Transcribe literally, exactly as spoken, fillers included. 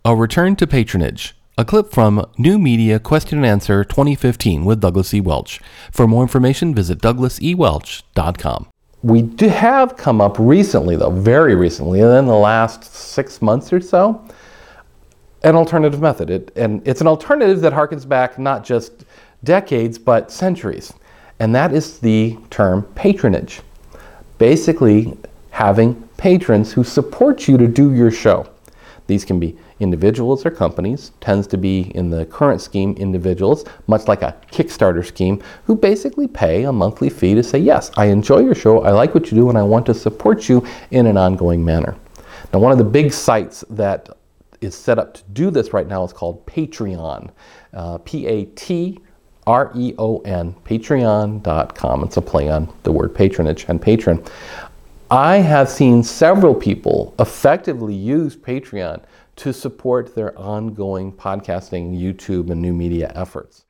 A return to patronage. A clip from New Media Question and Answer twenty fifteen with Douglas E. Welch. For more information, visit douglas e welch dot com. We do have come up recently, though, very recently, in the last six months or so, an alternative method. It, and it's an alternative that harkens back not just decades, but centuries. And that is the term patronage. Basically, having patrons who support you to do your show. These can be individuals or companies, tends to be in the current scheme individuals, much like a Kickstarter scheme, who basically pay a monthly fee to say, yes, I enjoy your show, I like what you do, and I want to support you in an ongoing manner. Now, one of the big sites that is set up to do this right now is called Patreon, uh, P A T R E O N, patreon dot com. It's a play on the word patronage and patron. I have seen several people effectively use Patreon to support their ongoing podcasting, YouTube, and new media efforts.